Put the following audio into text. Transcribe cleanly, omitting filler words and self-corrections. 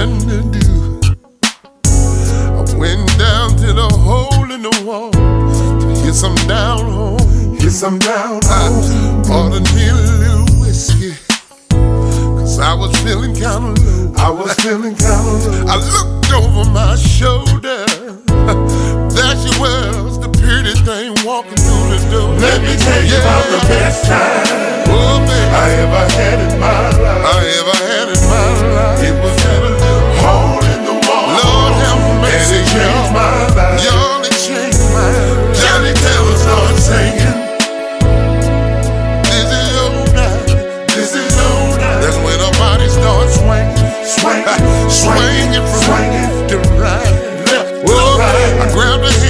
nothing to do. I went down to the hole in the wall to hit some down home. Hit some down I home. ordered me a little whiskey, 'cause I was feeling kinda low. I was feeling kinda low. I looked over my shoulder. There she was, the pretty thing walking through the door. Let me tell you about the best time oh, baby, I ever had in my life. I ever had in my life. It was that a little hole in the wall. Lord have mercy, and it changed my life. y'all, it changed my life. Johnny Taylor started singing. This is your night. This is your night. That's when her body starts swinging, Swinging, swinging from swinging. left to right. Left to Whoa, right. I grabbed her